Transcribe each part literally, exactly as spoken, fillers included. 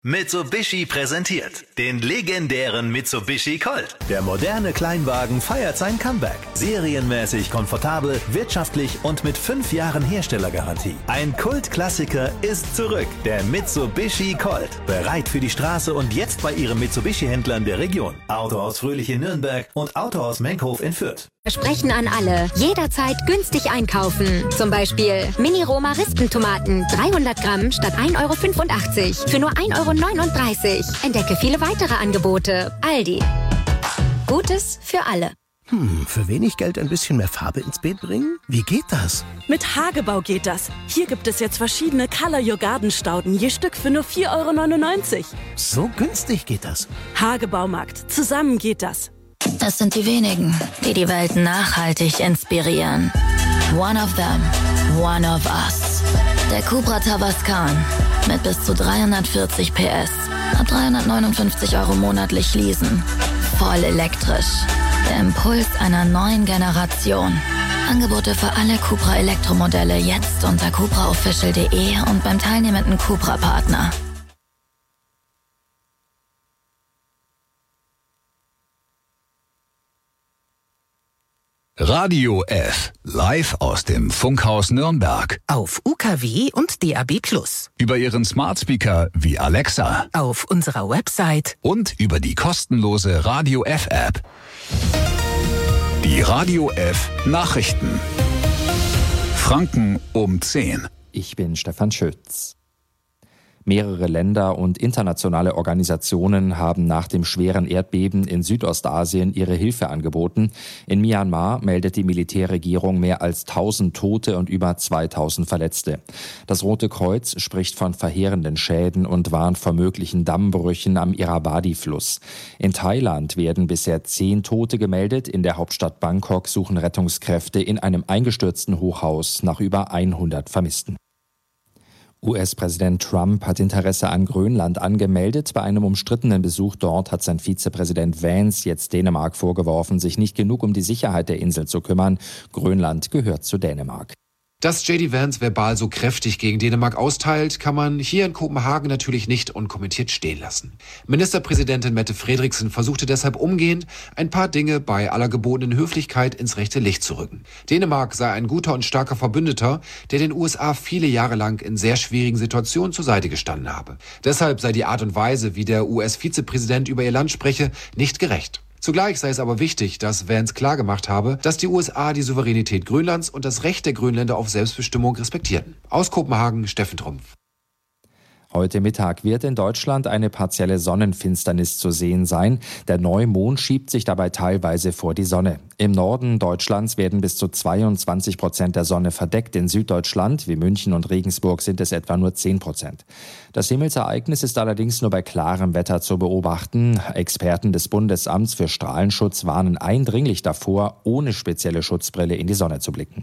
Mitsubishi präsentiert den legendären Mitsubishi Colt. Der moderne Kleinwagen feiert sein Comeback. Serienmäßig komfortabel, wirtschaftlich und mit fünf Jahren Herstellergarantie. Ein Kultklassiker ist zurück. Der Mitsubishi Colt. Bereit für die Straße und jetzt bei Ihrem Mitsubishi-Händlern der Region. Autohaus Fröhlich in Nürnberg und Autohaus Menkhof in Fürth. Versprechen an alle. Jederzeit günstig einkaufen. Zum Beispiel Mini-Roma-Rispentomaten. dreihundert Gramm statt ein Euro fünfundachtzig. Für nur ein Euro neununddreißig. Entdecke viele weitere Angebote. Aldi. Gutes für alle. Hm, für wenig Geld ein bisschen mehr Farbe ins Beet bringen? Wie geht das? Mit Hagebau geht das. Hier gibt es jetzt verschiedene Color Your Garden Stauden. Je Stück für nur vier Euro neunundneunzig. So günstig geht das. Hagebaumarkt. Zusammen geht das. Das sind die wenigen, die die Welt nachhaltig inspirieren. One of them, one of us. Der Cupra Tavascan mit bis zu dreihundertvierzig P S. Ab dreihundertneunundfünfzig Euro monatlich leasen. Voll elektrisch. Der Impuls einer neuen Generation. Angebote für alle Cupra Elektromodelle jetzt unter cupra official punkt de und beim teilnehmenden Cupra-Partner. Radio F, live aus dem Funkhaus Nürnberg. Auf U K W und D A B plus. Über Ihren Smart Speaker wie Alexa. Auf unserer Website. Und über die kostenlose Radio F App. Die Radio F Nachrichten. Franken um zehn. Ich bin Stefan Schütz. Mehrere Länder und internationale Organisationen haben nach dem schweren Erdbeben in Südostasien ihre Hilfe angeboten. In Myanmar meldet die Militärregierung mehr als tausend Tote und über zweitausend Verletzte. Das Rote Kreuz spricht von verheerenden Schäden und warnt vor möglichen Dammbrüchen am Irrawaddy-Fluss. In Thailand werden bisher zehn Tote gemeldet. In der Hauptstadt Bangkok suchen Rettungskräfte in einem eingestürzten Hochhaus nach über hundert Vermissten. U S-Präsident Trump hat Interesse an Grönland angemeldet. Bei einem umstrittenen Besuch dort hat sein Vizepräsident Vance jetzt Dänemark vorgeworfen, sich nicht genug um die Sicherheit der Insel zu kümmern. Grönland gehört zu Dänemark. Dass J D Vance verbal so kräftig gegen Dänemark austeilt, kann man hier in Kopenhagen natürlich nicht unkommentiert stehen lassen. Ministerpräsidentin Mette Frederiksen versuchte deshalb umgehend, ein paar Dinge bei aller gebotenen Höflichkeit ins rechte Licht zu rücken. Dänemark sei ein guter und starker Verbündeter, der den U S A viele Jahre lang in sehr schwierigen Situationen zur Seite gestanden habe. Deshalb sei die Art und Weise, wie der U S-Vizepräsident über ihr Land spreche, nicht gerecht. Zugleich sei es aber wichtig, dass Vance klargemacht habe, dass die U S A die Souveränität Grönlands und das Recht der Grönländer auf Selbstbestimmung respektierten. Aus Kopenhagen, Steffen Trumpf. Heute Mittag wird in Deutschland eine partielle Sonnenfinsternis zu sehen sein. Der Neumond schiebt sich dabei teilweise vor die Sonne. Im Norden Deutschlands werden bis zu zweiundzwanzig Prozent der Sonne verdeckt. In Süddeutschland, wie München und Regensburg, sind es etwa nur zehn Prozent. Das Himmelsereignis ist allerdings nur bei klarem Wetter zu beobachten. Experten des Bundesamts für Strahlenschutz warnen eindringlich davor, ohne spezielle Schutzbrille in die Sonne zu blicken.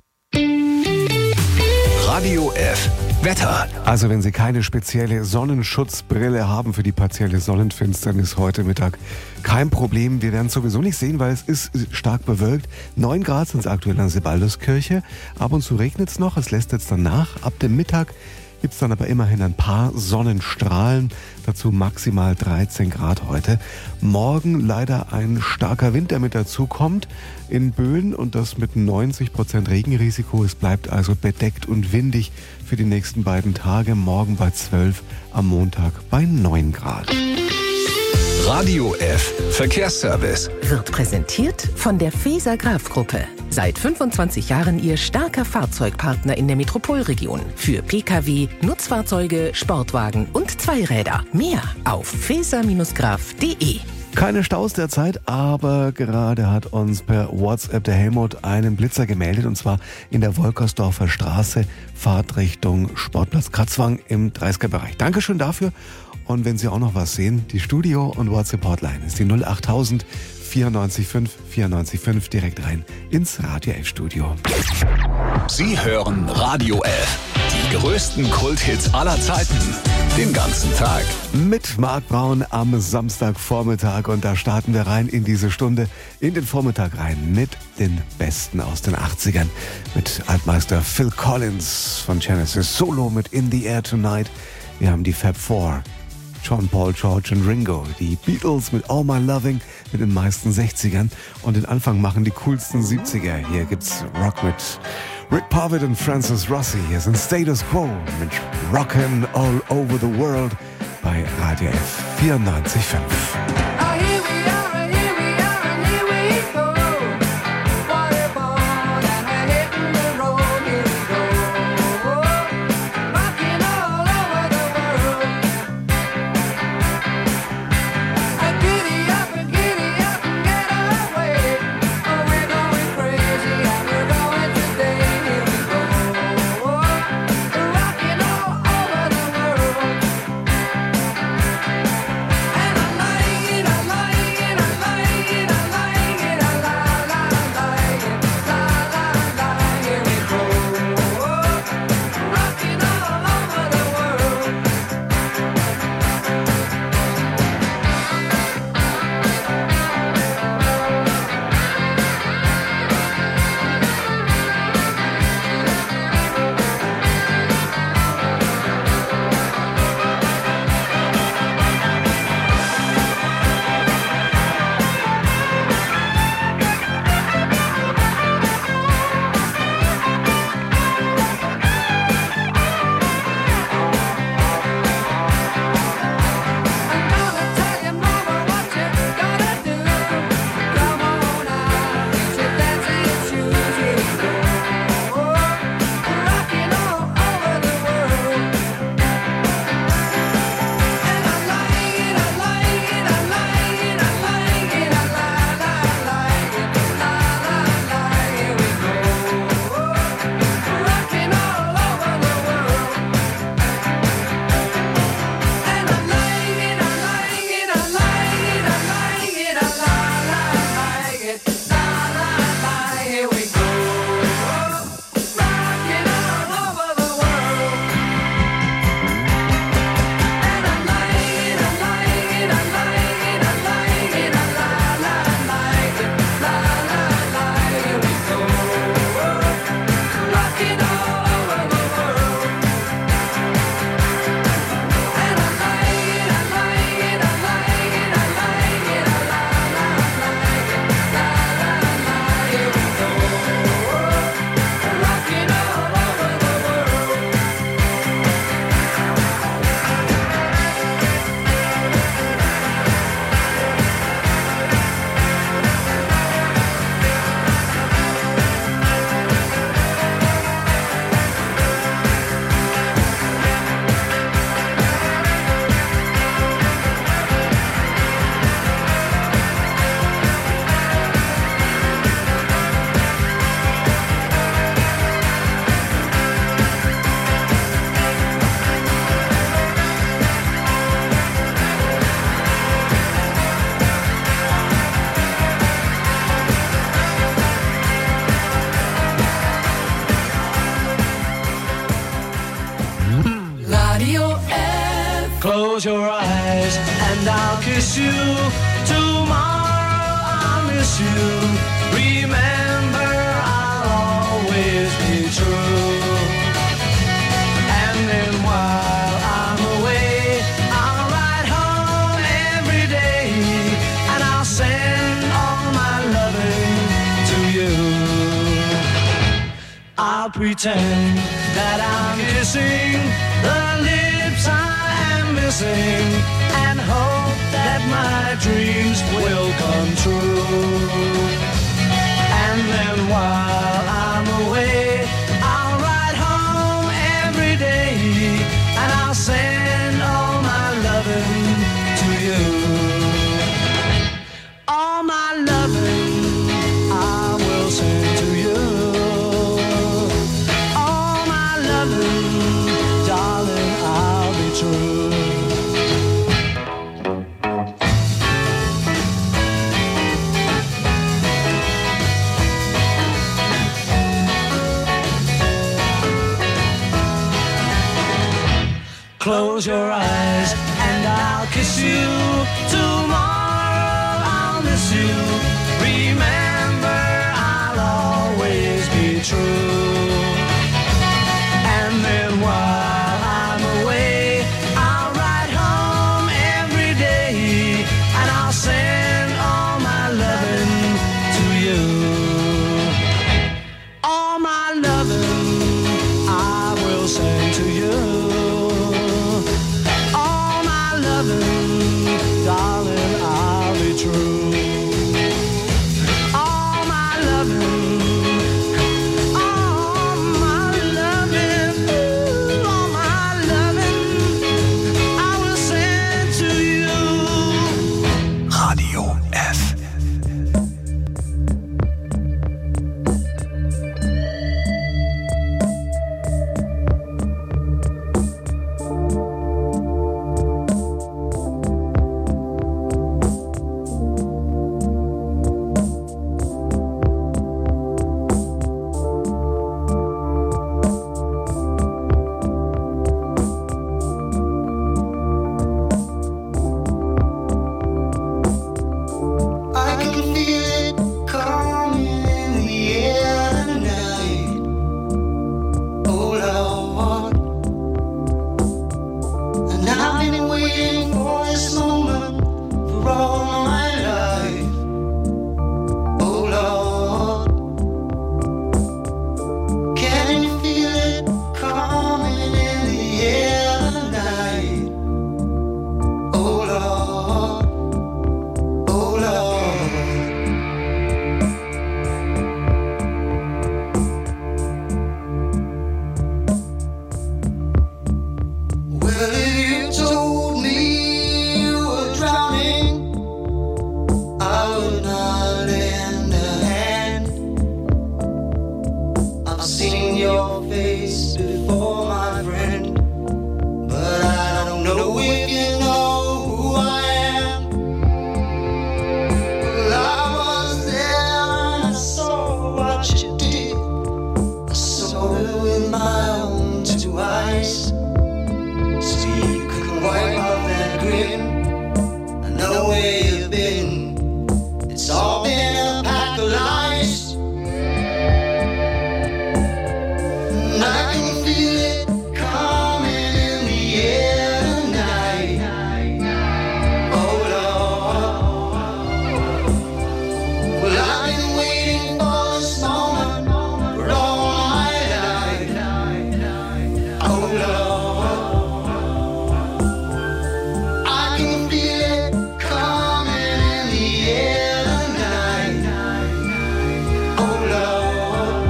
Radio F Wetter. Also wenn Sie keine spezielle Sonnenschutzbrille haben für die partielle Sonnenfinsternis heute Mittag, kein Problem. Wir werden es sowieso nicht sehen, weil es ist stark bewölkt. neun Grad sind es aktuell an Sebalduskirche. Ab und zu regnet es noch, es lässt jetzt dann nach. Ab dem Mittag gibt es dann aber immerhin ein paar Sonnenstrahlen, dazu maximal dreizehn Grad heute. Morgen leider ein starker Wind, der mit dazu kommt in Böen und das mit neunzig Prozent Regenrisiko. Es bleibt also bedeckt und windig für die nächsten beiden Tage. Morgen bei zwölf, am Montag bei neun Grad. Radio F Verkehrsservice Wird präsentiert von der Feser Graf Gruppe. Seit fünfundzwanzig Jahren Ihr starker Fahrzeugpartner in der Metropolregion. Für Pkw, Nutzfahrzeuge, Sportwagen und Zweiräder. Mehr auf feser graf punkt de. Keine Staus derzeit, aber gerade hat uns per WhatsApp der Helmut einen Blitzer gemeldet, und zwar in der Wolkersdorfer Straße, Fahrtrichtung Sportplatz Kratzwang im dreißiger-Bereich. Dankeschön dafür. Und wenn Sie auch noch was sehen, die Studio- und WhatsApp-Hotline ist die null achttausend vierundneunzig fünf vierundneunzig fünf, direkt rein ins Radio elf Studio. Sie hören Radio F, die größten Kulthits aller Zeiten, den ganzen Tag. Mit Marc Braun am Samstagvormittag, und da starten wir rein in diese Stunde, in den Vormittag rein mit den Besten aus den achtzigern. Mit Altmeister Phil Collins von Genesis, Solo mit In the Air Tonight. Wir haben die Fab Four John, Paul, George und Ringo. Die Beatles mit All My Loving mit den meisten sechzigern und den Anfang machen die coolsten siebziger. Hier gibt's Rock mit Rick Parfitt und Francis Rossi. Hier sind Status Quo mit Rockin' All Over the World bei Radio F vierundneunzig Komma fünf. Close your eyes and I'll kiss you. Tomorrow I'll miss you. Remember, I'll always be true. And then while I'm away, I'll ride home every day, and I'll send all my loving to you. I'll pretend that I'm kissing the lips I am missing, and hope that my dreams will come true. And then while I'm away, I'll ride home every day, and I'll send all my loving to you. All my loving I will send to you. All my loving, darling, I'll be true. Close your eyes and I'll kiss you. Tomorrow I'll miss you. Remember, I'll always be true. And then while I'm away, I'll ride home grin. I know where you've been. It's all been a pack of lies. And I can feel it coming in the air tonight. Oh Lord. Well, I've been waiting for this moment for all my life. Oh Lord. I can feel it coming in the air tonight. Oh Lord.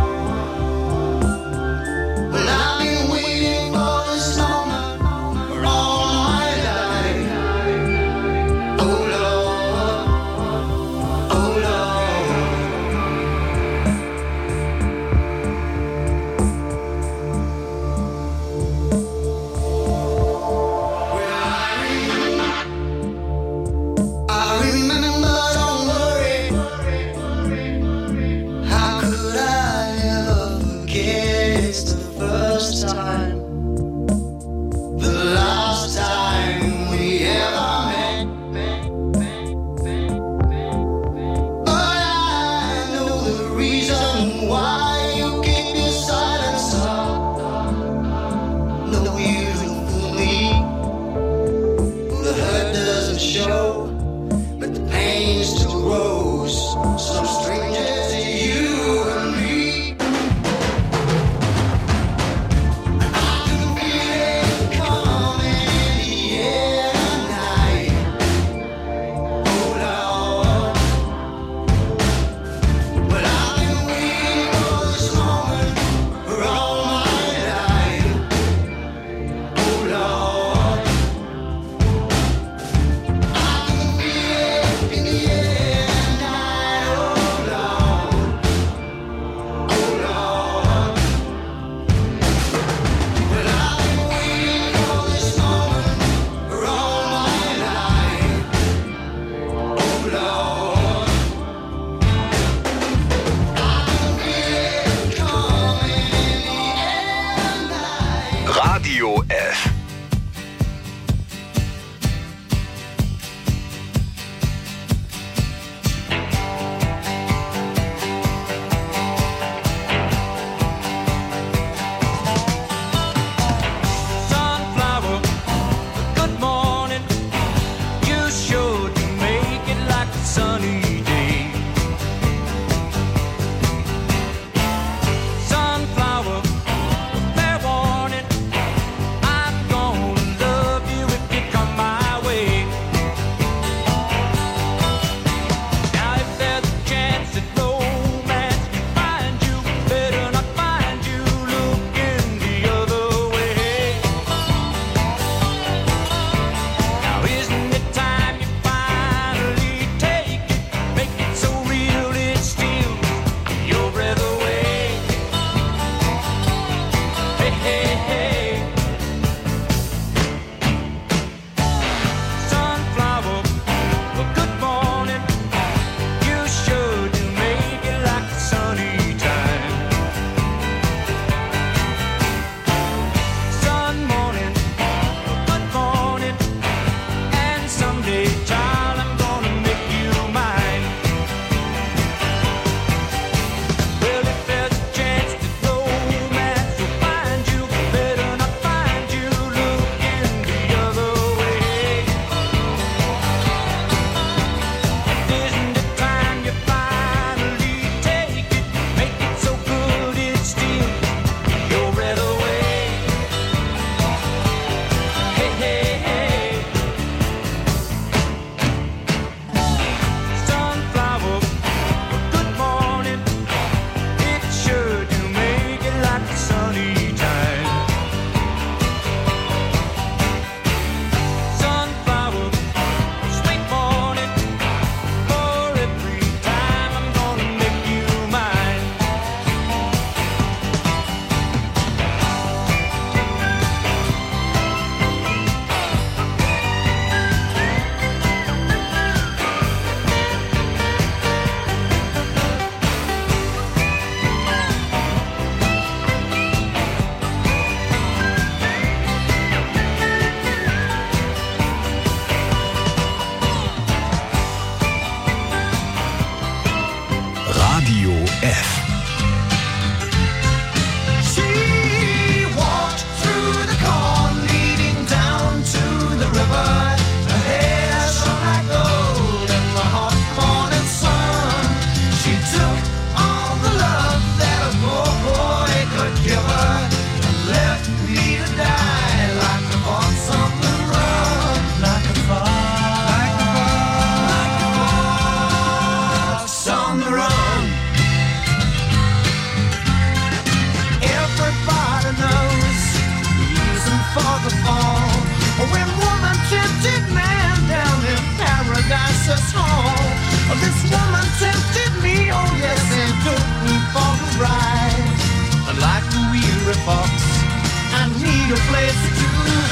Well, I've been waiting for this moment for all my life. Oh Lord. Oh Lord. I remember, don't worry. How could I ever forget? It's the first time, the last time we ever met. But I know the reason why you keep your silence up. No, you don't fool me. The hurt doesn't show, but the pain still grows. Some stranger to you and me. I can feel it coming in the air tonight. Oh Lord. But I've been waiting for this moment for all my life. Oh Lord. I can feel it in the air tonight. Oh Lord. F. She walked through the corn leading down to the river. Her hair shone like gold in the hot morning sun. She took all the love that a poor boy could give her and left me to die like a fox on the run. Like a fox, like a fox, like a fox on the run. Everybody knows the reason for the fall. When woman tempted man down in Paradise's hall. This woman tempted me, oh yes, and took me for a ride. And like a weary fox, I need a place to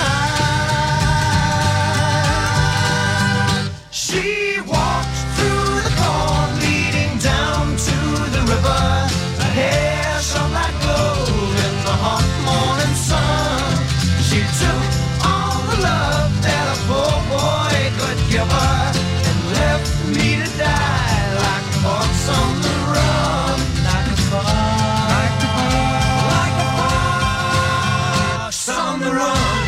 hide. She walked through the corn leading down to the river. Her hair shone like gold in the hot morning sun. She took all the love that a poor boy could give her and left me to die like a fox on the run. Like a fox, like a fox, like a fox on the run.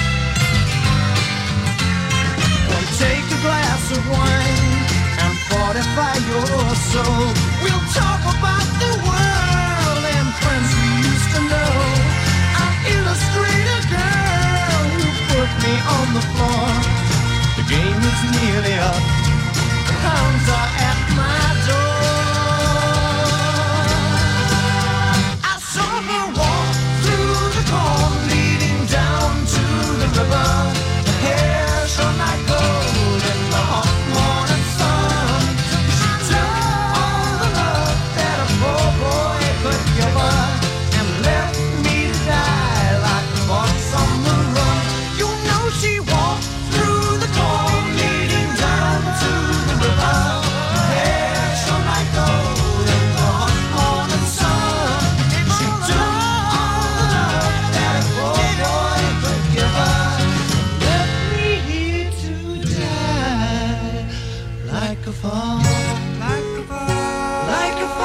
Well, take a glass of wine and fortify your soul. We'll talk about the world and friends we used to know. I'll illustrate a girl who put me on the floor. The game is nearly up. The hounds are at my door. I saw her walk through the corn leading down to the river. Her hair shone like gold in the hot morning sun. She took all the love that a poor boy could give her and left me to die like a fox on the run. You know she walked through the corn leading down to the river. Her hair shone like gold in the hot morning sun. She took all the love that a poor boy could give her and left me here to die like a fox, like a fox, like a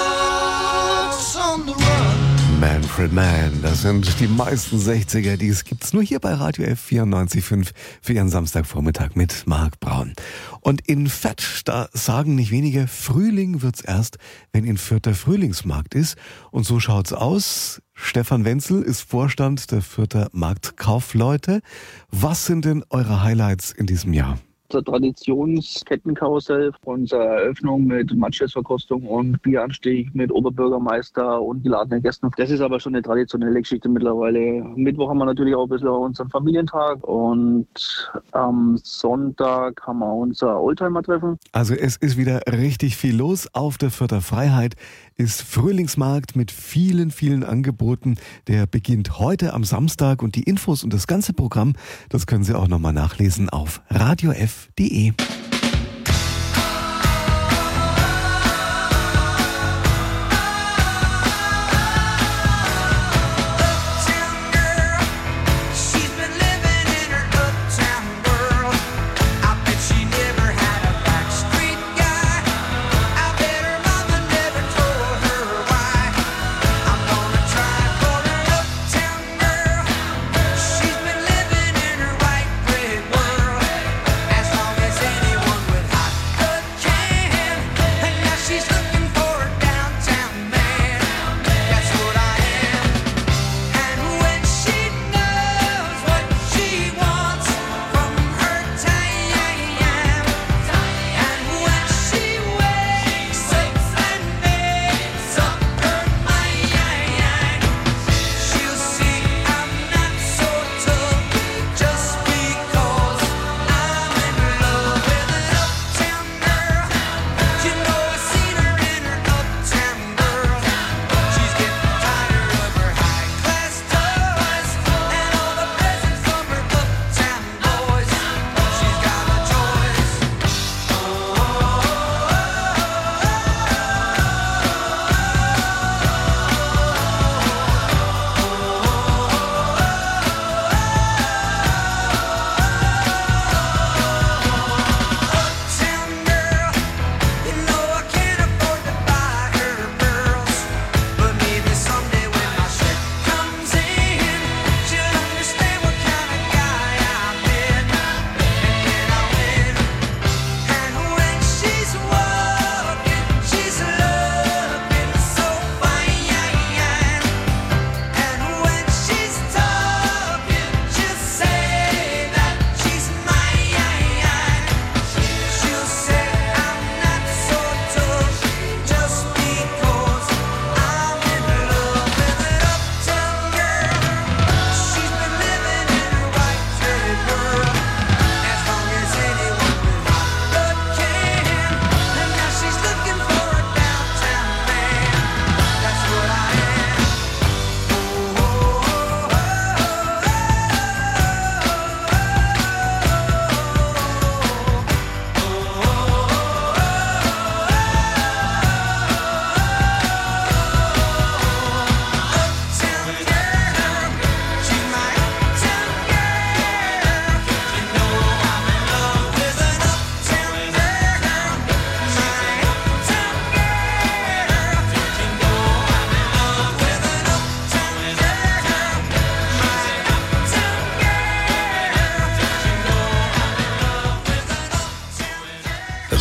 fox on the run. Manfred Mann, das sind die meisten sechziger, die es gibt's nur hier bei Radio F vierundneunzig Komma fünf für Ihren Samstagvormittag mit Marc Braun. Und in Fett, da sagen nicht wenige, Frühling wird's erst, wenn in Fürth der Frühlingsmarkt ist. Und so schaut's aus. Stefan Wenzel ist Vorstand der Fürther Marktkaufleute. Was sind denn eure Highlights in diesem Jahr? Unser Traditionskettenkarussell, unsere Eröffnung mit Matschesverkostung und Bieranstieg mit Oberbürgermeister und geladenen Gästen. Das ist aber schon eine traditionelle Geschichte mittlerweile. Mittwoch haben wir natürlich auch ein bisschen unseren Familientag und am Sonntag haben wir unser Oldtimer-Treffen. Also es ist wieder richtig viel los. Auf der Fürther Freiheit ist Frühlingsmarkt mit vielen, vielen Angeboten. Der beginnt heute am Samstag und die Infos und das ganze Programm, das können Sie auch nochmal nachlesen auf radio f punkt de. As long as any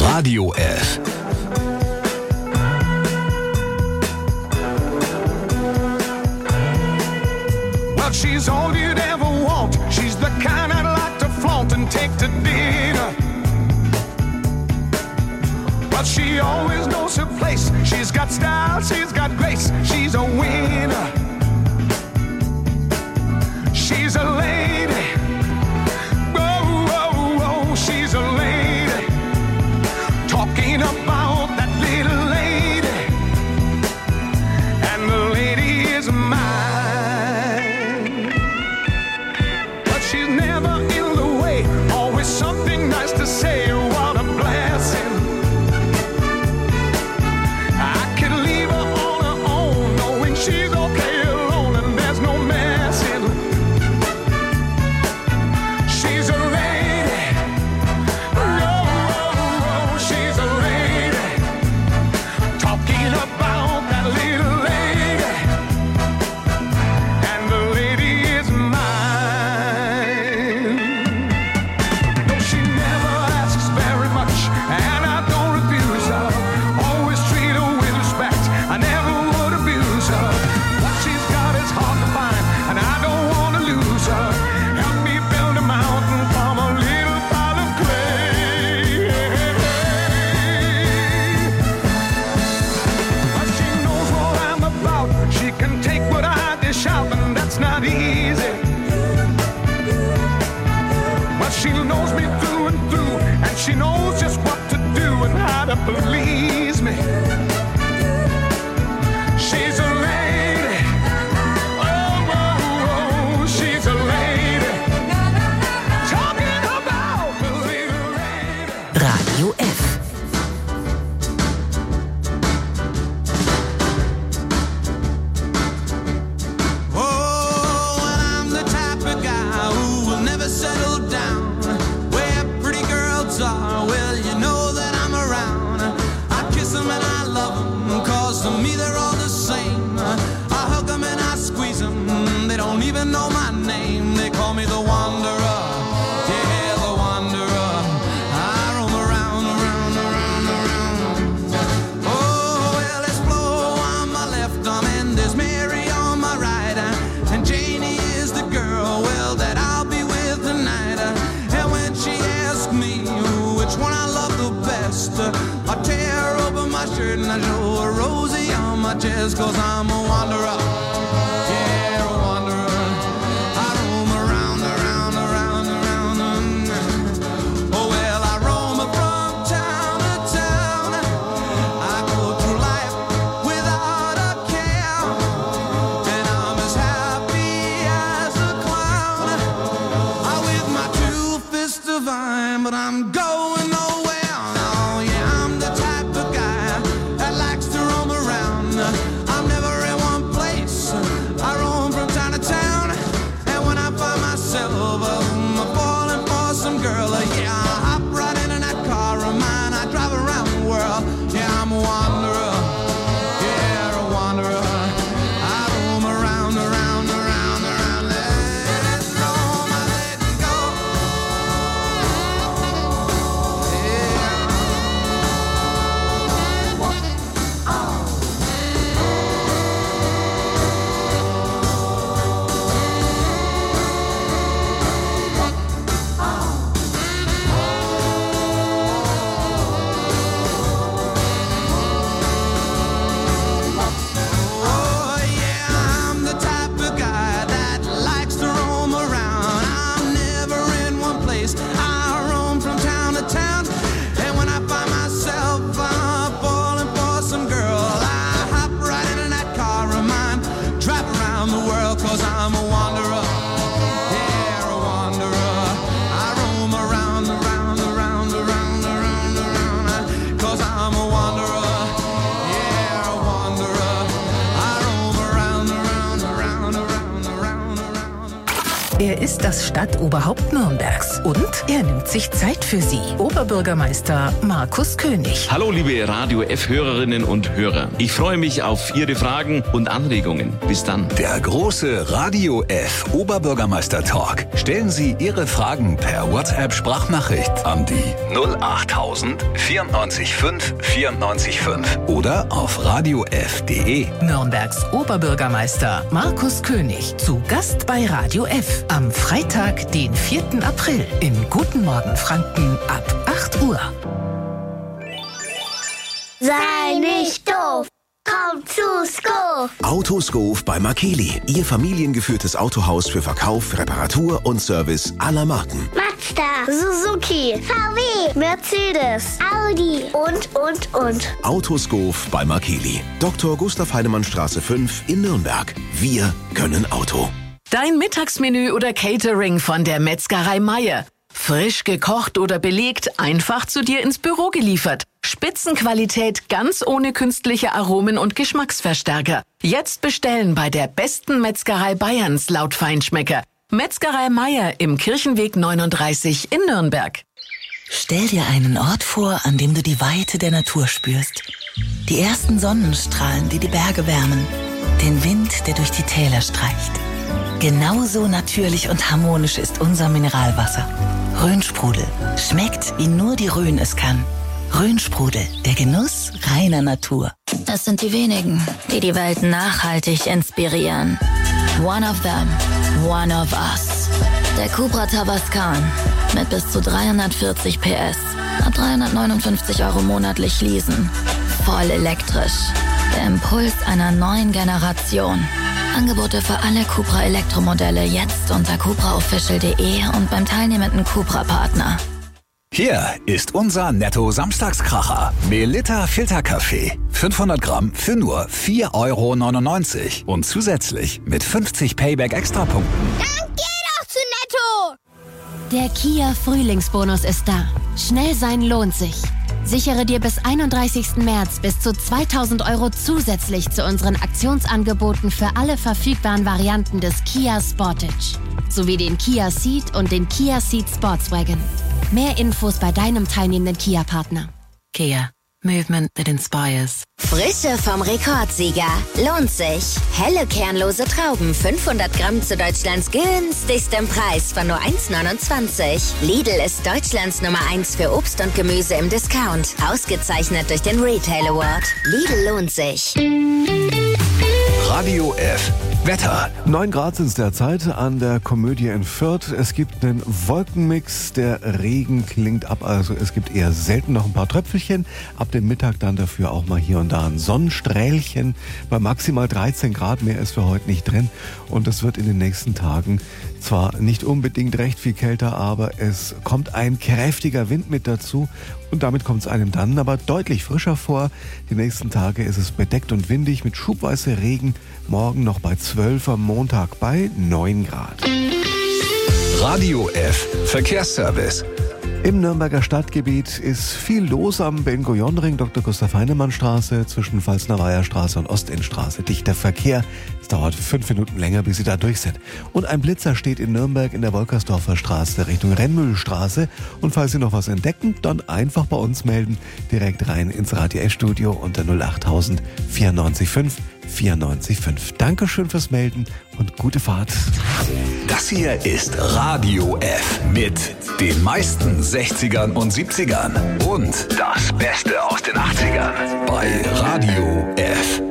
Radio F. Well, she's all you'd ever want. She's the kind I'd like to flaunt and take to dinner. But she always knows her place. She's got style, she's got grace. She's a winner. She's a lady. Whoa, whoa, whoa, she's a lady. Talking about that little lady. And the lady is mine. But she's never in the way. Always something nice to say. What a blessing. She's okay alone and there's no messing. She's a lady. Oh, oh, oh, she's a lady. Talking about that little lady. And the lady is mine. No, she never asks very much, and I don't refuse her. Always treat her with respect. I never would abuse her. What she's got is hard to find, and I don't want to lose her. Help me build a mountain from a little pile of clay. But she knows what I'm about. She can take what I dish out, and that's not easy. But she knows me through and through, and she knows just what to do and how to please me. She's a lady. Oh, oh, oh, she's a lady. Talking about the little lady. Radio F. Oh, and I'm the type of guy who will never settle down. Where pretty girls are, well, you know that I'm around. I kiss them and I love them, cause to me they're all the same. I hug them and I squeeze them, they don't even know my name. They call me the wanderer, yeah, the wanderer. I roam around, around, around, around. Oh, well, there's Flo on my left arm and there's Mary on my right. And Janie is the girl, well, that I'll be with tonight. And when she asks me which one I love the best, I tear open my shirt and I show her Rosie on my chest. Cause I'm a wanderer, yeah, a wanderer. I roam around, around, around, around. Oh, well, I roam from town to town. I go through life without a care. And I'm as happy as a clown. I with my two fists divine, but I'm going nowhere. Oh, yeah, I'm the type of guy that likes to roam around. I'm never in one place. I roam from town to town. And when I find myself um, falling for some girl, uh, yeah, I hop right into that car of mine. I drive around the world. Yeah, I'm a wanderer. Yeah, a wanderer. I roam around, around, around, around. Let it roam, I let it go. Er ist das Stadtoberhaupt Nürnbergs und er nimmt sich Zeit für Sie. Oberbürgermeister Markus König. Hallo liebe Radio F-Hörerinnen und Hörer. Ich freue mich auf Ihre Fragen und Anregungen. Bis dann. Der große Radio F Oberbürgermeister Talk. Stellen Sie Ihre Fragen per WhatsApp-Sprachnachricht an die null achttausend vierundneunzig fünf vierundneunzig fünf oder auf radio f punkt de. Nürnbergs Oberbürgermeister Markus König zu Gast bei Radio F am Freitag, den vierten April in Guten Morgen Franken ab acht Uhr. Sei nicht doof, komm zu Skoof. Autoskoof bei Makeli. Ihr familiengeführtes Autohaus für Verkauf, Reparatur und Service aller Marken. Mazda, Suzuki, V W, Mercedes, Audi und, und, und. Autoskoof bei Makeli. Doktor Gustav Heinemann Straße fünf in Nürnberg. Wir können Auto. Dein Mittagsmenü oder Catering von der Metzgerei Meier. Frisch gekocht oder belegt, einfach zu dir ins Büro geliefert. Spitzenqualität ganz ohne künstliche Aromen und Geschmacksverstärker. Jetzt bestellen bei der besten Metzgerei Bayerns laut Feinschmecker. Metzgerei Meier im Kirchenweg neununddreißig in Nürnberg. Stell dir einen Ort vor, an dem du die Weite der Natur spürst. Die ersten Sonnenstrahlen, die die Berge wärmen. Den Wind, der durch die Täler streicht. Genauso natürlich und harmonisch ist unser Mineralwasser. Rhönsprudel. Schmeckt, wie nur die Rhön es kann. Rhönsprudel, der Genuss reiner Natur. Es sind die wenigen, die die Welt nachhaltig inspirieren. One of them, one of us. Der Cupra Tavascan mit bis zu dreihundertvierzig P S. Ab dreihundertneunundfünfzig Euro monatlich leasen. Voll elektrisch. Der Impuls einer neuen Generation. Angebote für alle Cupra Elektromodelle jetzt unter cupra official punkt de und beim teilnehmenden Cupra-Partner. Hier ist unser Netto-Samstagskracher. Melitta Filterkaffee. fünfhundert Gramm für nur vier Euro neunundneunzig. Und zusätzlich mit fünfzig Payback-Extrapunkten. Dann geh doch zu Netto! Der Kia Frühlingsbonus ist da. Schnell sein lohnt sich. Sichere dir bis einunddreißigsten März bis zu zweitausend Euro zusätzlich zu unseren Aktionsangeboten für alle verfügbaren Varianten des Kia Sportage. Sowie den Kia Ceed und den Kia Ceed Sportswagen. Mehr Infos bei deinem teilnehmenden Kia-Partner. Kia. Movement that inspires. Frische vom Rekordsieger. Lohnt sich. Helle kernlose Trauben. fünfhundert Gramm zu Deutschlands günstigstem Preis von nur eins neunundzwanzig. Lidl ist Deutschlands Nummer eins für Obst und Gemüse im Discount. Ausgezeichnet durch den Retail Award. Lidl lohnt sich. Radio F. Wetter. neun Grad sind es derzeit an der Komödie in Fürth. Es gibt einen Wolkenmix, der Regen klingt ab, also es gibt eher selten noch ein paar Tröpfelchen. Ab dem Mittag dann dafür auch mal hier und da ein Sonnenstrählchen. Bei maximal dreizehn Grad, mehr ist für heute nicht drin. Und es wird in den nächsten Tagen zwar nicht unbedingt recht viel kälter, aber es kommt ein kräftiger Wind mit dazu. Und damit kommt es einem dann aber deutlich frischer vor. Die nächsten Tage ist es bedeckt und windig mit schubweise Regen. Morgen noch bei zwölf, am Montag bei neun Grad. Radio F. Verkehrsservice. Im Nürnberger Stadtgebiet ist viel los am Ben-Gurion-Ring, Doktor Gustav Heinemann Straße, zwischen Pfalzner Straße und Ostendstraße. Dichter Verkehr. Es dauert fünf Minuten länger, bis Sie da durch sind. Und ein Blitzer steht in Nürnberg in der Wolkersdorfer Straße Richtung Rennmühlstraße. Und falls Sie noch was entdecken, dann einfach bei uns melden. Direkt rein ins Radio F-Studio unter null achttausend vierundneunzig fünf vierundneunzig fünf. Dankeschön fürs Melden und gute Fahrt. Das hier ist Radio F mit den meisten sechzigern und siebzigern und das Beste aus den achtzigern bei Radio F.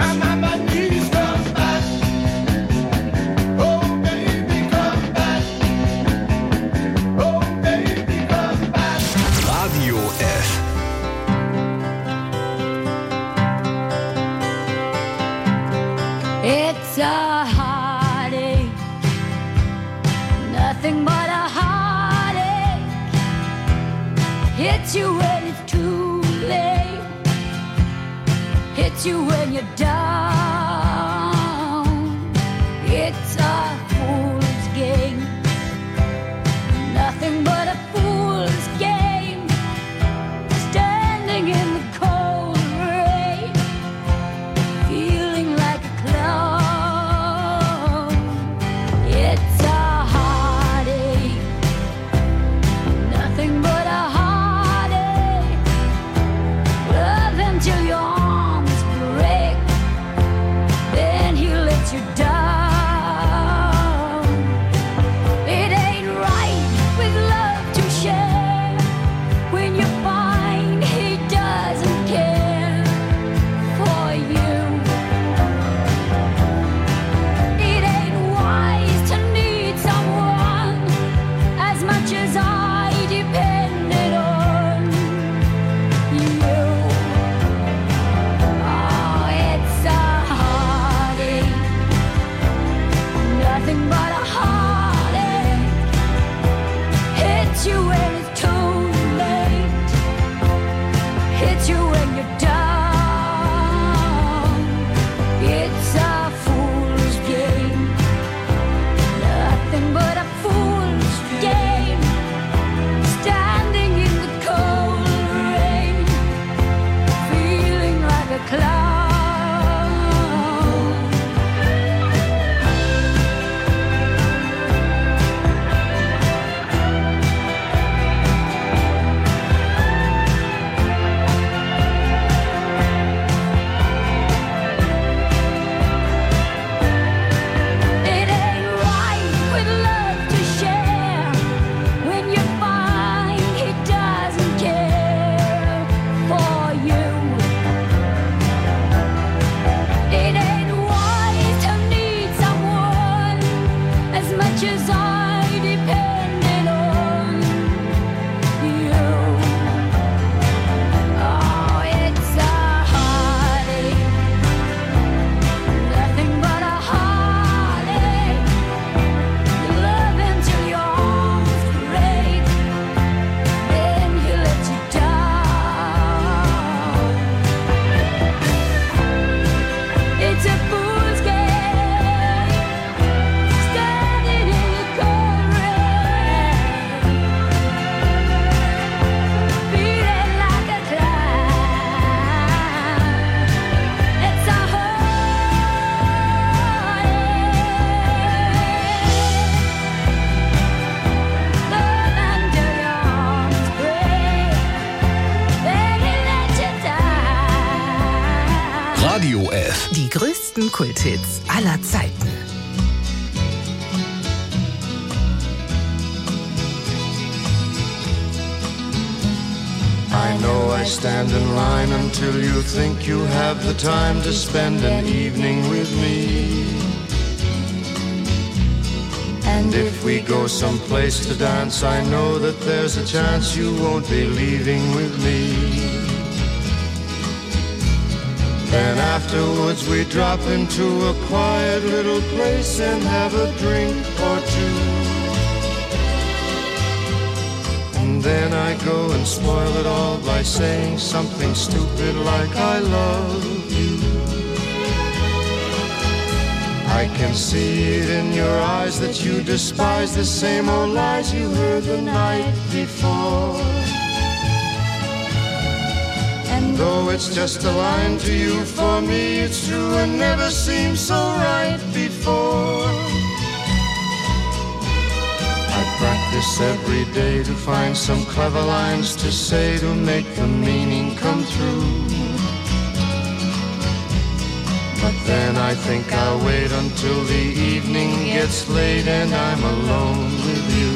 It's a heartache, nothing but a heartache. Hits you when it's too late, hits you when you're down. It's a fool's game, nothing but a fool's game. Standing in the cold rain, feeling like a clown. It's a heartache, nothing but a heartache. Love him till your arms break, then he lets you down. It ain't right with love to share when you find he doesn't care for you. It ain't wise to need someone as much as I depended on you. Oh, it's a heartache, nothing but a heartache. Hits you when it's too late, hits you when you're down. It's a fool's game, nothing but a fool's game. Standing in the cold rain, feeling like a clown. It ain't right with love to share when you find he doesn't care for you. It ain't wise to need someone as much as I depended on you. Oh, it's a heartache, nothing but a heartache. You love him till your arms break, then he lets you down. It's a fool's game, standing in the cold rain, feeling like a clown. It's a Radio F. Die größten Kulthits aller Zeiten. I know I stand in line until you think you have the time to spend an evening with me. And if we go someplace to dance, I know that there's a chance you won't be leaving with me. Then afterwards we drop into a quiet little place and have a drink or two. And then I go and spoil it all by saying something stupid like I love you. I can see it in your eyes that you despise the same old lies you heard the night before. And though it's just a line to you, for me it's true and never seemed so right before. I practice every day to find some clever lines to say to make the meaning come true. But then I think I'll wait until the evening gets late and I'm alone with you.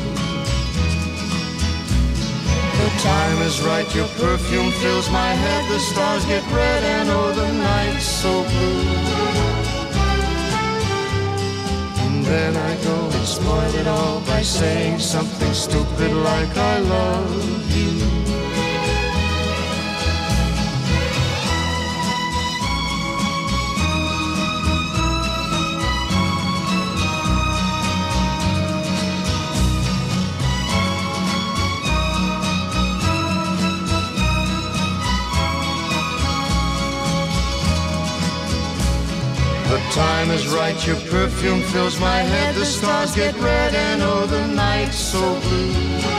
The time is right, your perfume fills my head, the stars get red and oh the night's so by saying something stupid like I love you. The time is right, your perfume fills my head, the stars get red and oh the night's so blue.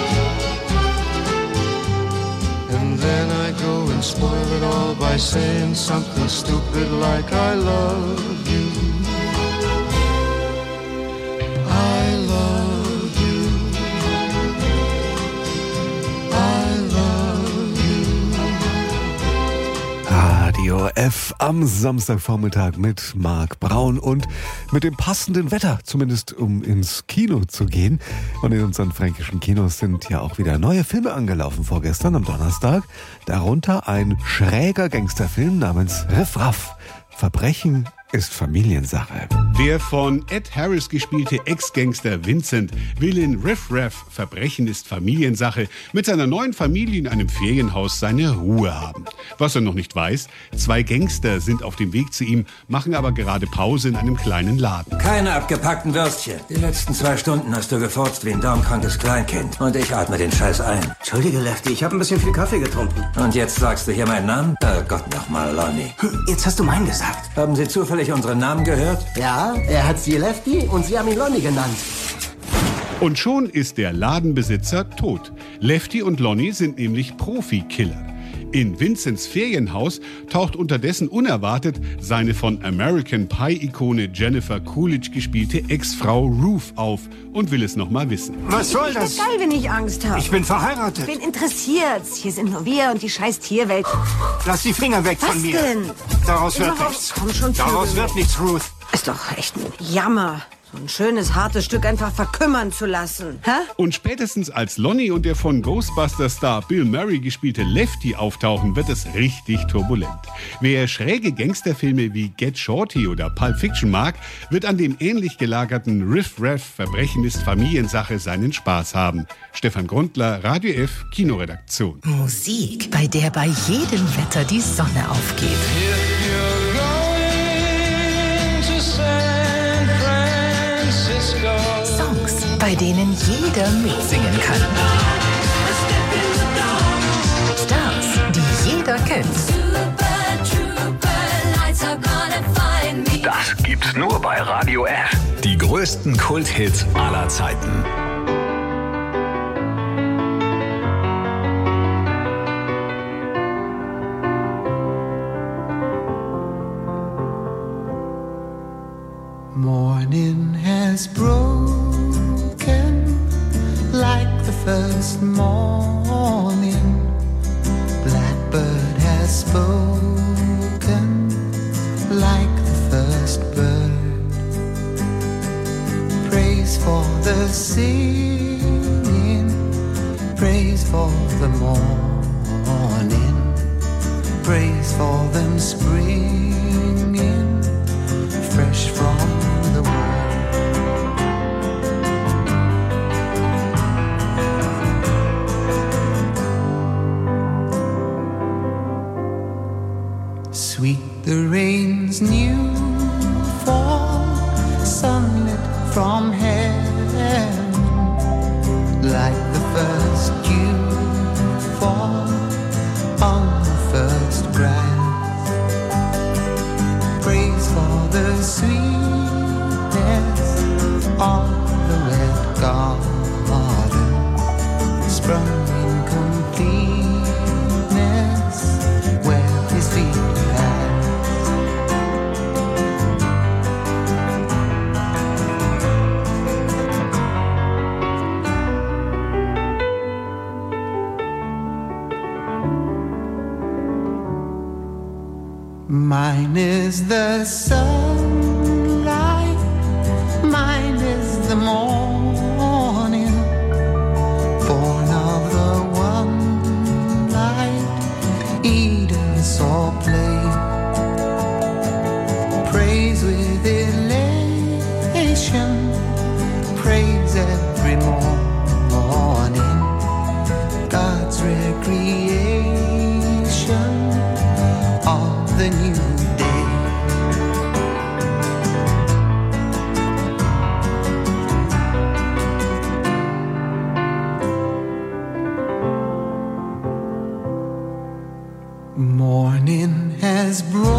And then I go and spoil it all by saying something stupid like I love you. I love you. I love you. Radio F am Samstagvormittag mit Marc Braun und mit dem passenden Wetter, zumindest um ins Kino zu gehen. Und in unseren fränkischen Kinos sind ja auch wieder neue Filme angelaufen vorgestern am Donnerstag. Darunter ein schräger Gangsterfilm namens Riff Raff. Verbrechen ist Familiensache. Der von Ed Harris gespielte Ex-Gangster Vincent will in Riff Raff, Verbrechen ist Familiensache, mit seiner neuen Familie in einem Ferienhaus seine Ruhe haben. Was er noch nicht weiß, zwei Gangster sind auf dem Weg zu ihm, machen aber gerade Pause in einem kleinen Laden. Keine abgepackten Würstchen. Die letzten zwei Stunden hast du gefurzt wie ein darmkrankes Kleinkind. Und ich atme den Scheiß ein. Entschuldige, Lefty, ich habe ein bisschen viel Kaffee getrunken. Und jetzt sagst du hier meinen Namen? Oh Gott, nochmal, Lonnie. Hm, jetzt hast du meinen gesagt. Haben Sie zufällig unseren Namen gehört? Ja, er hat sie Lefty und sie haben ihn Lonnie genannt. Und schon ist der Ladenbesitzer tot. Lefty und Lonnie sind nämlich Profikiller. In Vincents Ferienhaus taucht unterdessen unerwartet seine von American Pie-Ikone Jennifer Coolidge gespielte Ex-Frau Ruth auf und will es noch mal wissen. Was soll das? Ich bin geil, wenn ich Angst habe. Ich bin verheiratet. Wen interessiert's? Hier sind nur wir und die scheiß Tierwelt. Lass die Finger weg Was von mir. Was denn? Daraus wird Überhaupt, nichts. Komm schon, Daraus Vögel. wird nichts, Ruth. Ist doch echt ein Jammer. So ein schönes, hartes Stück einfach verkümmern zu lassen. Hä? Und spätestens als Lonnie und der von Ghostbusters-Star Bill Murray gespielte Lefty auftauchen, wird es richtig turbulent. Wer schräge Gangsterfilme wie Get Shorty oder Pulp Fiction mag, wird an dem ähnlich gelagerten Riff Raff, Verbrechen ist Familiensache, seinen Spaß haben. Stefan Grundler, Radio F, Kinoredaktion. Musik, bei der bei jedem Wetter die Sonne aufgeht. Songs, bei denen jeder mitsingen kann. Stars, die jeder kennt. Das gibt's nur bei Radio F. Die größten Kulthits aller Zeiten. Morning has broken like the first morning. Blackbird has spoken like the first bird. Praise for the singing, praise for the morning, praise for them springing fresh from the world. Sweet the rain's new fall, sunlit from heaven, like the first dew fall on the first grass. Praise for the sweetness of the red garden, sprung in completeness where his feet had. Mine is the sunlight, mine is the morning, born of the one light Eden saw play. Praise with elation, praise every morning.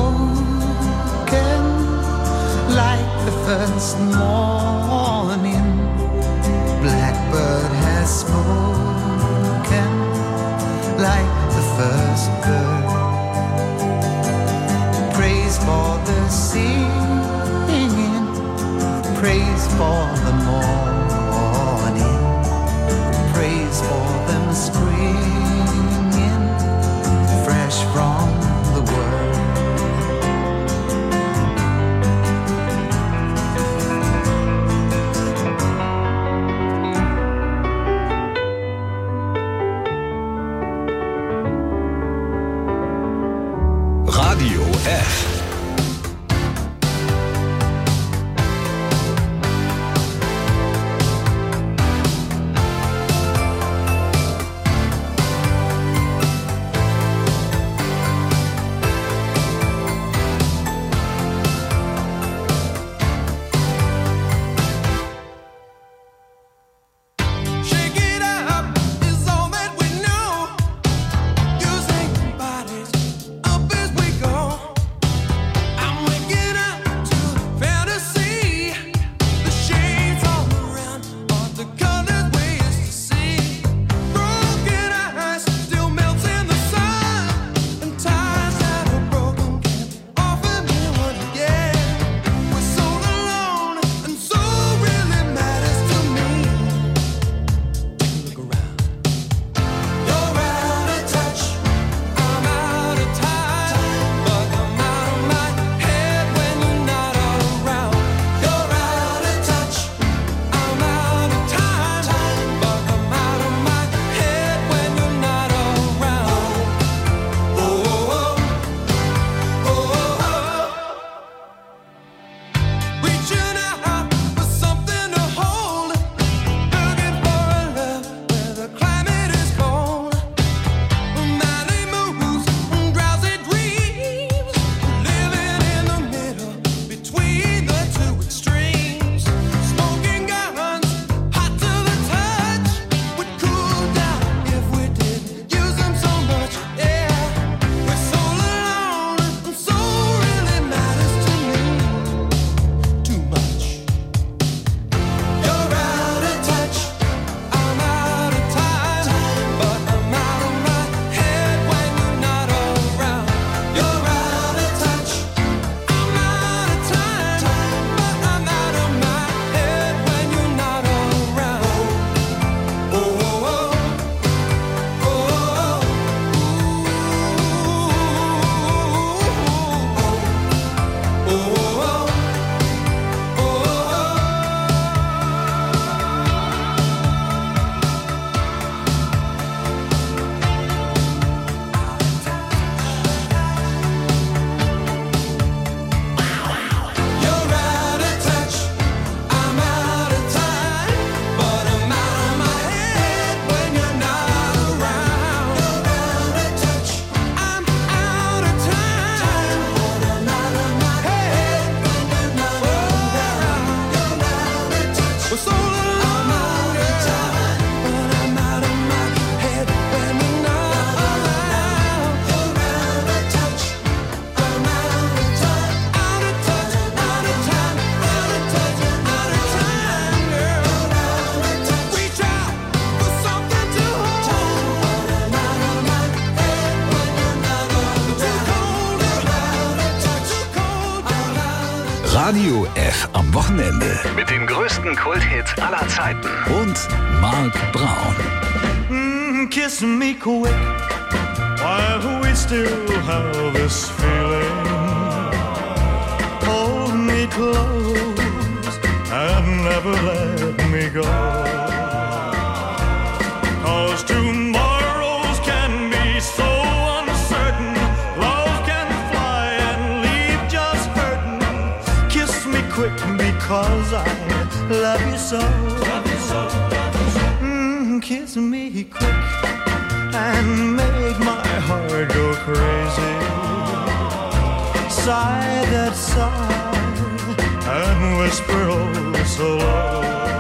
like the first morning. Blackbird has spoken like the first bird. Praise for the singing, praise for the morning, praise for them springing fresh from the world. Radio F. Radio F am Wochenende mit den größten Kulthits aller Zeiten und Marc Braun. Mm, kiss me quick while we still have this feeling. Hold me close and never let me go. 'Cause tomorrows can be so uncertain. Love can fly and leave just hurting. Kiss me quick because I love you so. Love you so, love you so. Mm, kiss me quick and make my heart go crazy. Sigh that sigh and whisper oh so low.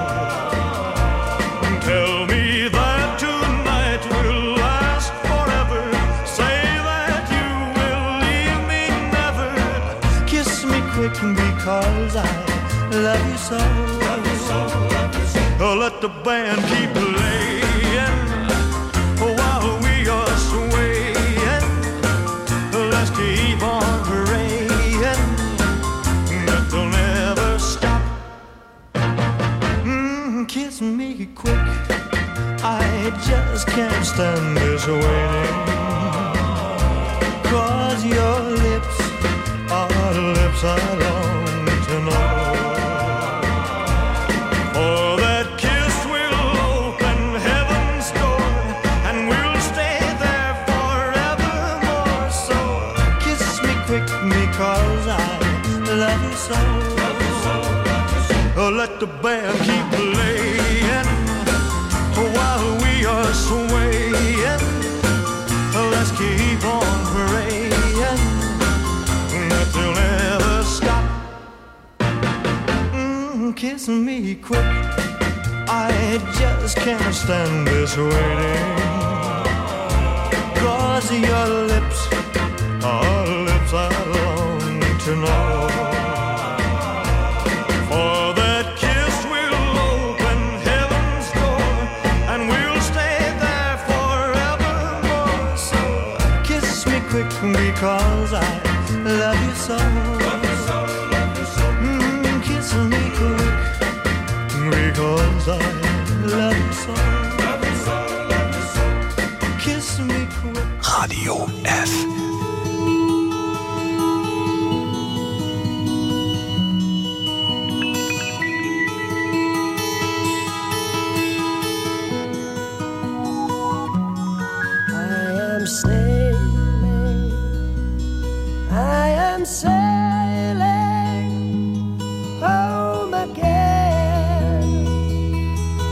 Tell me that tonight will last forever. Say that you will leave me never. quick because I love you so. Love you so, love you so. Oh, let the band keep playing while we are swaying. Let's keep on praying that they'll never stop. Mm, kiss me quick, I just can't stand this waiting. Cause your lips are the lips I long to know. For that kiss will open heaven's door, and we'll stay there forevermore. So kiss me quick because I love you so. Oh, let the band keep playing while we are swaying. Let's keep on praying that they'll never stop. Mm, kiss me quick, I just can't stand this waiting. Cause your lips are lips I long to know. For that kiss will open heaven's door, and we'll stay there forevermore. So kiss me quick because I love you so. Mm, kiss me quick because I love you so. Kiss me quick. Radio F. am sailing, I am sailing home again.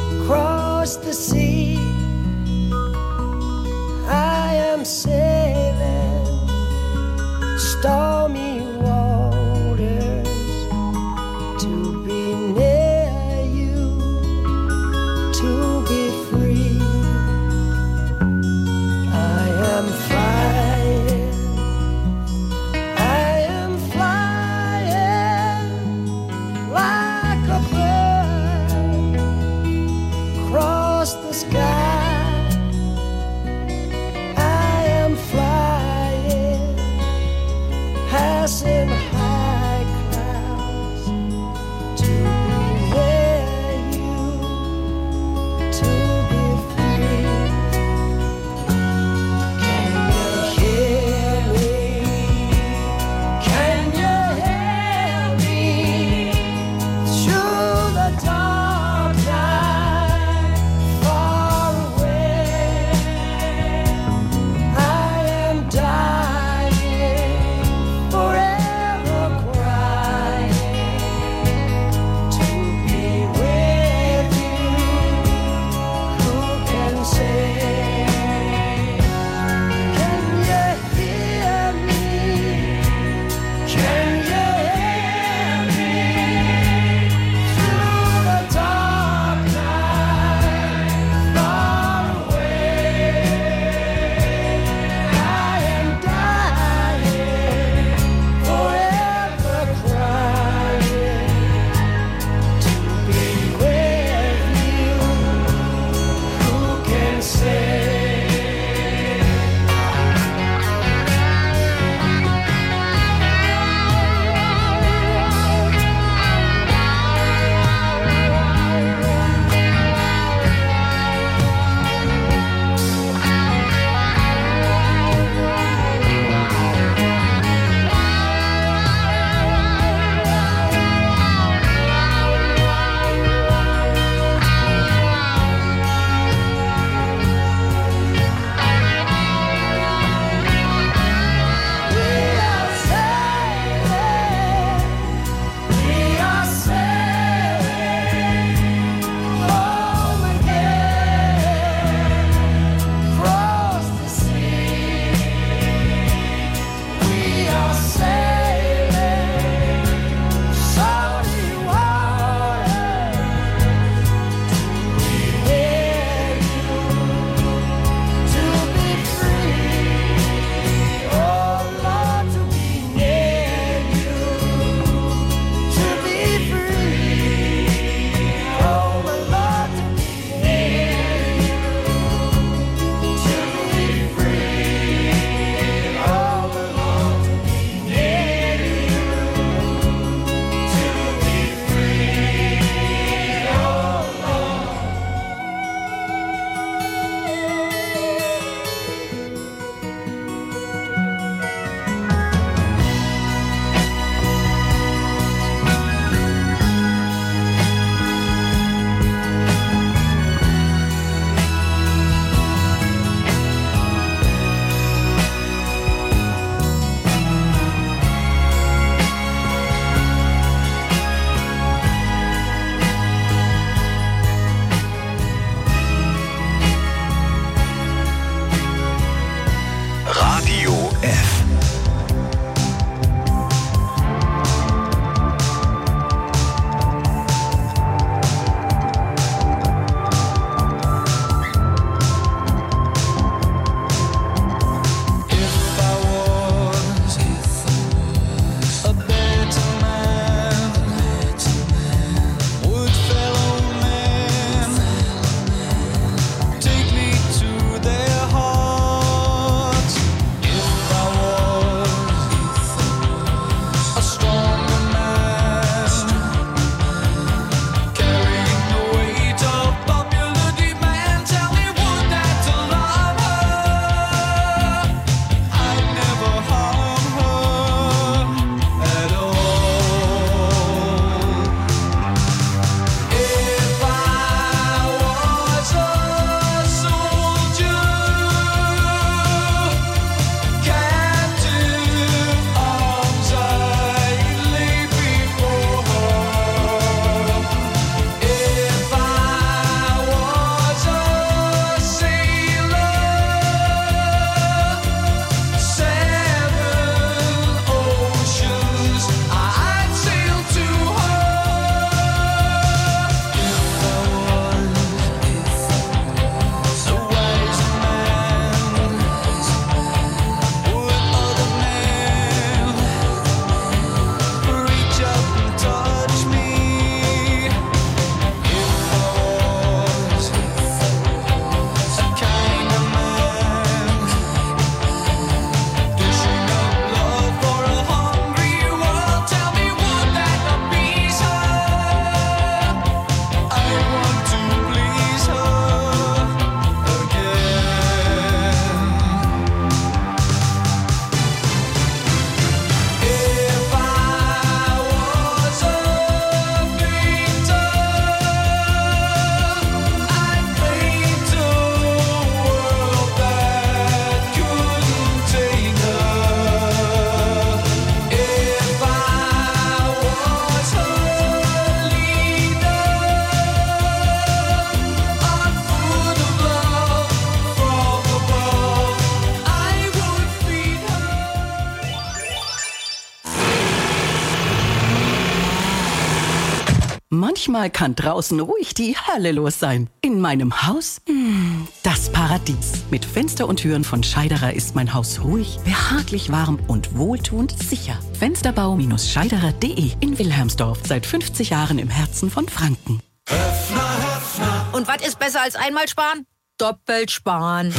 Manchmal kann draußen ruhig die Hölle los sein. In meinem Haus, mh, das Paradies. Mit Fenster und Türen von Scheiderer ist mein Haus ruhig, behaglich warm und wohltuend sicher. Fensterbau Scheiderer punkt de in Wilhelmsdorf. Seit fünfzig Jahren im Herzen von Franken. Höfner, Höfner. Und was ist besser als einmal sparen? Doppelt sparen.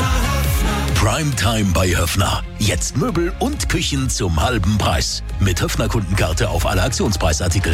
Primetime bei Höfner. Jetzt Möbel und Küchen zum halben Preis. Mit Höfner-Kundenkarte auf alle Aktionspreisartikel.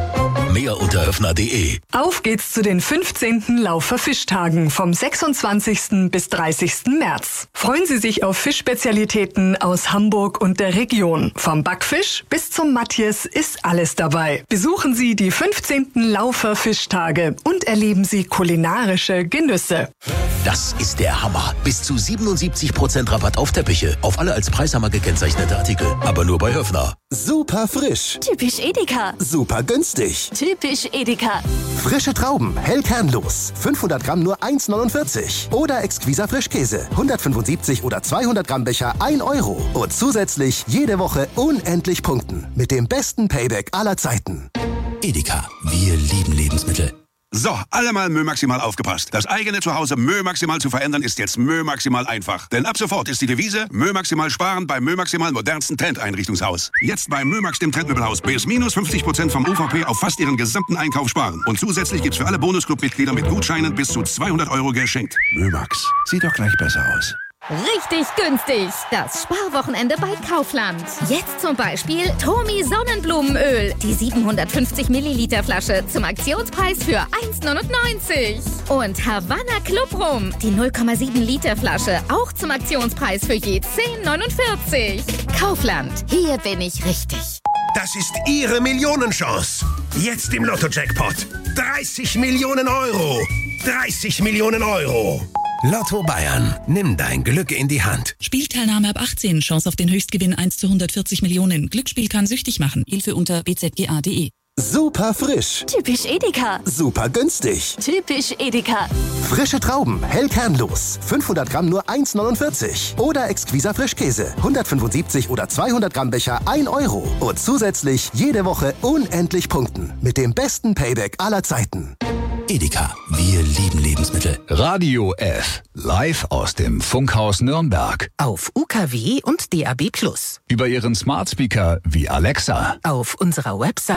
Mehr unter höfner punkt de. Auf geht's zu den fünfzehnten Laufer Fischtagen vom sechsundzwanzigsten bis dreißigsten März. Freuen Sie sich auf Fischspezialitäten aus Hamburg und der Region. Vom Backfisch bis zum Matjes ist alles dabei. Besuchen Sie die fünfzehnten Laufer Fischtage und erleben Sie kulinarische Genüsse. Das ist der Hammer. Bis zu siebenundsiebzig Prozent Rabatt auf Teppiche. Auf alle als Preishammer gekennzeichnete Artikel. Aber nur bei Höfner. Super frisch. Typisch Edeka. Super günstig. Typisch Edeka. Frische Trauben, hell kernlos. fünfhundert Gramm nur eins neunundvierzig. Oder exquiser Frischkäse. hundertfünfundsiebzig oder zweihundert Gramm Becher ein Euro. Und zusätzlich jede Woche unendlich punkten. Mit dem besten Payback aller Zeiten. Edeka. Wir lieben Lebensmittel. So, alle mal Mö Maximal aufgepasst. Das eigene Zuhause Mö Maximal zu verändern ist jetzt Mö Maximal einfach. Denn ab sofort ist die Devise Mö Maximal sparen beim Mö Maximal modernsten Trendeinrichtungshaus. Jetzt bei Mö Max dem Trendmöbelhaus bis minus fünfzig Prozent vom U V P auf fast ihren gesamten Einkauf sparen. Und zusätzlich gibt's für alle Bonusclub-Mitglieder mit Gutscheinen bis zu zweihundert Euro geschenkt. Mö Max, sieht doch gleich besser aus. Richtig günstig. Das Sparwochenende bei Kaufland. Jetzt zum Beispiel Tomi Sonnenblumenöl. Die siebenhundertfünfzig Milliliter Flasche zum Aktionspreis für eins neunundneunzig. Und Havanna Club Rum. Die null Komma sieben Liter Flasche. Auch zum Aktionspreis für je zehn neunundvierzig. Kaufland. Hier bin ich richtig. Das ist Ihre Millionenchance. Jetzt im Lotto-Jackpot. dreißig Millionen Euro. dreißig Millionen Euro. Lotto Bayern. Nimm dein Glück in die Hand. Spielteilnahme ab achtzehn. Chance auf den Höchstgewinn eins zu hundertvierzig Millionen. Glücksspiel kann süchtig machen. Hilfe unter b z g a punkt de. Super frisch. Typisch Edeka. Super günstig. Typisch Edeka. Frische Trauben, hell kernlos. fünfhundert Gramm nur eins neunundvierzig. Oder exquiser Frischkäse. hundertfünfundsiebzig oder zweihundert Gramm Becher ein Euro. Und zusätzlich jede Woche unendlich punkten. Mit dem besten Payback aller Zeiten. Edeka. Wir lieben Lebensmittel. Radio F. Live aus dem Funkhaus Nürnberg. Auf U K W und D A B plus. Über Ihren Smart Speaker wie Alexa. Auf unserer Website